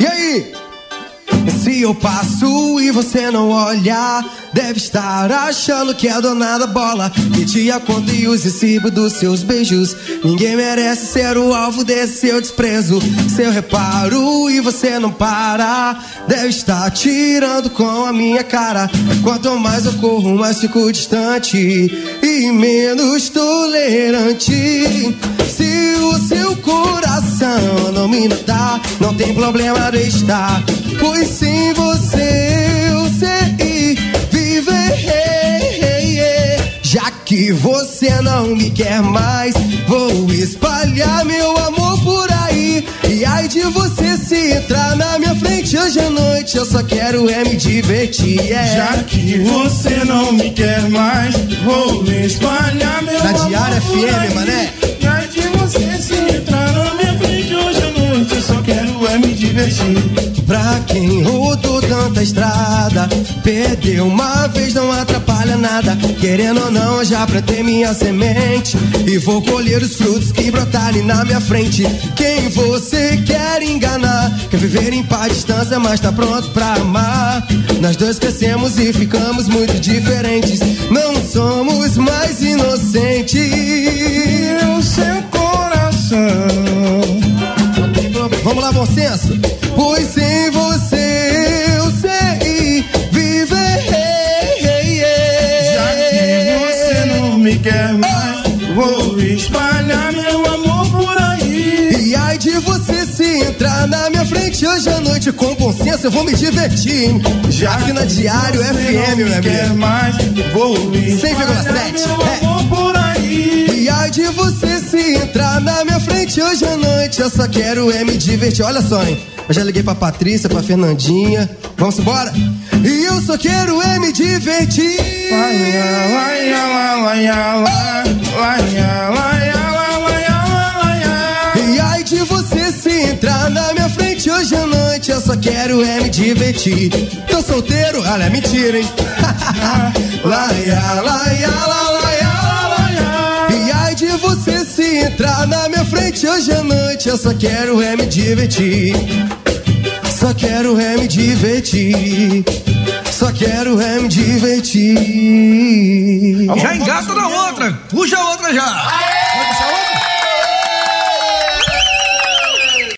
E aí? Se eu passo e você não olha, deve estar achando que é dona da bola, que te conta e os recibos dos seus beijos. Ninguém merece ser o alvo desse seu desprezo. Se eu reparo e você não para, deve estar tirando com a minha cara. Quanto mais eu corro, mais fico distante e menos tolerante. Se o seu coração não me dá, não tem problema de estar, pois sem você eu sei viver. Já que você não me quer mais, vou espalhar meu amor por aí. E ai de você se entrar na minha frente hoje à noite, eu só quero é me divertir. Já que você não me quer mais, vou espalhar meu amor por aí. Na Diária FM, mané. E ai de você se entrar na minha frente hoje à noite, eu só quero é me divertir. Pra quem rodou tanta estrada, perdeu uma vez, não atrapalha nada. Querendo ou não, já plantei minha semente e vou colher os frutos que brotarem na minha frente. Quem você quer enganar? Quer viver em paz, distância, mas tá pronto pra amar. Nós dois crescemos e ficamos muito diferentes, não somos mais inocentes. E o seu coração, vamos lá, bom senso. Pois sem você eu sei viver. Já que você não me quer mais, vou espalhar meu amor por aí. E ai de você se entrar na minha frente hoje à noite, com bom senso eu vou me divertir. Já que na Diário FM, meu amigo, mais, vou 100,7 meu amor por aí. E ai de você se entrar na minha frente hoje à noite, eu só quero é me divertir. Olha só, hein, eu já liguei pra Patrícia, pra Fernandinha. Vamos embora? E eu só quero é me divertir. E ai de você se entrar na minha frente hoje à noite, eu só quero é me divertir. Tô solteiro? Olha, mentira, hein? E ai de você se entrar na minha frente hoje à noite, eu só quero é me divertir. Só quero é me divertir. Só quero é me divertir. Já engata na outra. Puxa a outra já.